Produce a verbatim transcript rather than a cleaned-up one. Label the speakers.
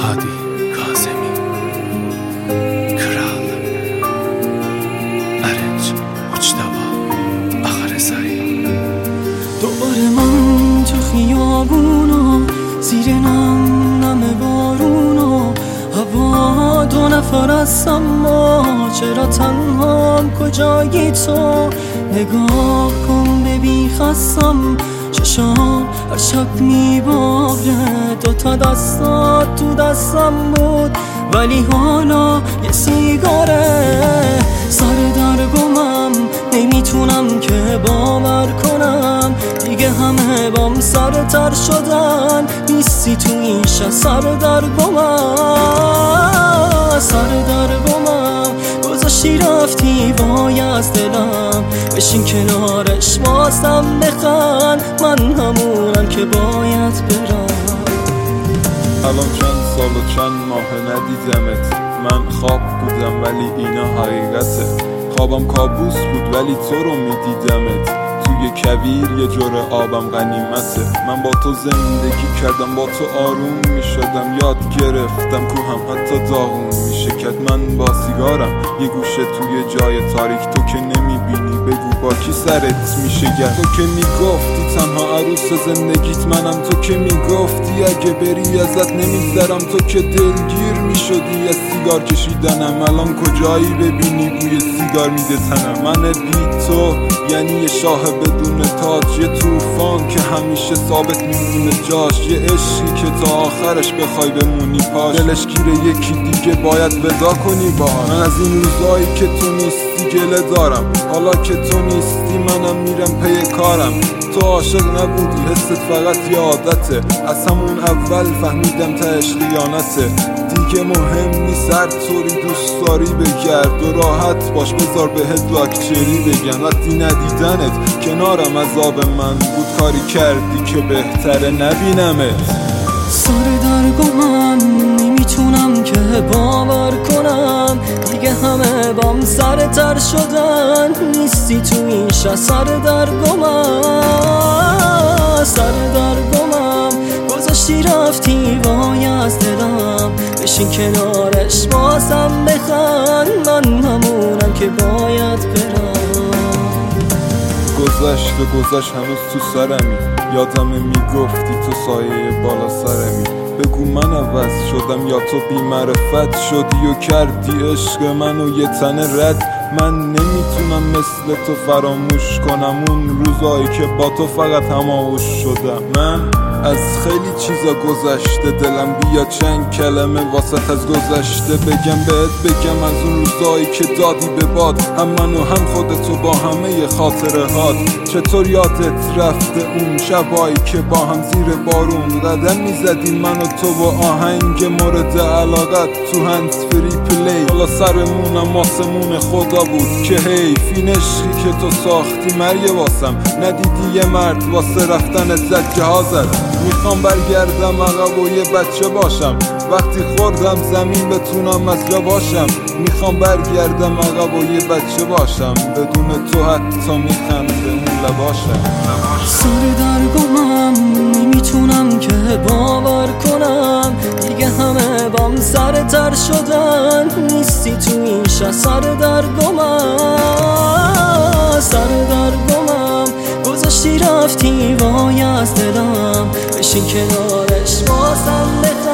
Speaker 1: هادی کاظمی کرال ارنج مجتبی آخر رضایی.
Speaker 2: دوباره من تو خیابونا زیر نم نم بارونا، هوا دو نفر هستم ما، چرا تنهام کجایی تو؟ نگاه کن ببین خستم، چشام هر شب میباره، دوتا دستات تو دستم بود ولی حالا یه سیگاره. سر در گمم نمیتونم که باور کنم، دیگه همه بام سر تر شدن، نیستی تو این شهر. سر در گمم سر در گمم گذاشتی رفتی وای از دلم، بشین کنارش بازم بخند، من همونم که باید برم.
Speaker 3: الان چند سال و چند ماه ندیدمت، من خواب بودم ولی اینا حقیقته، خوابم کابوس بود ولی تو رو میدیدمت، توی کویر یه جور آبم غنیمته. من با تو زندگی کردم، با تو آروم میشدم، یاد گرفتم کوهم حتی داغون میشکد. من با سیگارم یه گوشه توی جای تاریک، تو که نمیبینی بگو با کی سرت میشه گرد. تو که میگفتی تنها عروس زندگیت منم، تو که میگفتی اگه بری ازت نمیذارم، تو که دلگیر میشدی از سیگار کشیدنم، الان کجایی ببینی بوی سیگار میده تنم. من بی تو یعنی یه شاه بدون تاج، یه طوفان که همیشه ثابت میمونه جاش، یه عشقی که تا آخرش بخوای بمونی پاش، دلش گیره یکی دیگه باید ودا کنی با. من از این روزایی که تو نیستی گله دارم، حالا که تو نیستی منم میرم پی کارم. تو عاشق نبودی، حست فقط یه عادته، از همون اول فهمیدم تهش خیانته. دیگه مهم نیست هر طوری دوست داری بگرد و راحت باش، بذار بهت لاکچری بگن. وقتی ندیدنت کنارم عذاب من بود، کاری کردی که بهتره نبینمت.
Speaker 2: سر در گمم نمیتونم که باور کنم، دیگه همه بام سر تر شدن، نیستی تو این شهر. سر در گمم سر در گمم گذاشتی رفتی وای از دلم، بشین کنارش بازم بخند، من همونم که باید برم.
Speaker 3: گذشت و گذشت هنوز تو سرمی، یادمه میگفتی تو سایه بالا سرمی. بگو من عوض شدم یا تو بی معرفت شدی و کردی عشق منو یه تنه رد. من نمیتونم مثل تو فراموش کنم اون روزایی که با تو فقط هماغوش شدم. من از خیلی چیزا گذشته دلم، بیا چند کلمه واسط از گذشته بگم بهت، بگم از اون روزایی که دادی به باد، هم منو هم خودتو با همه خاطره هات. چطور یادت رفته اون شبایی که با هم زیر بارون قدم میزدیم من و تو با آهنگ مورد علاقت تو هنز فری پلی. حالا سرمونم آسمون خدا بود که حیف این عشقی که تو ساختی مریه واسم، ندیدی یه مرد واسه رفتنت زد جهازت. میخوام برگردم عقب و یه بچه باشم، وقتی خوردم زمین بتونم از جا باشم. میخوام برگردم عقب و یه بچه باشم، بدون تو حتی میخنده اون لباشم.
Speaker 2: سر در گمم نمیتونم که باور کنم، دیگه همه بام سر تر شدن، نیستی تو این شهر. سر در گمم سر در گمم گذاشتی رفتی وای از دلم، بشین کنارش بازم بخند.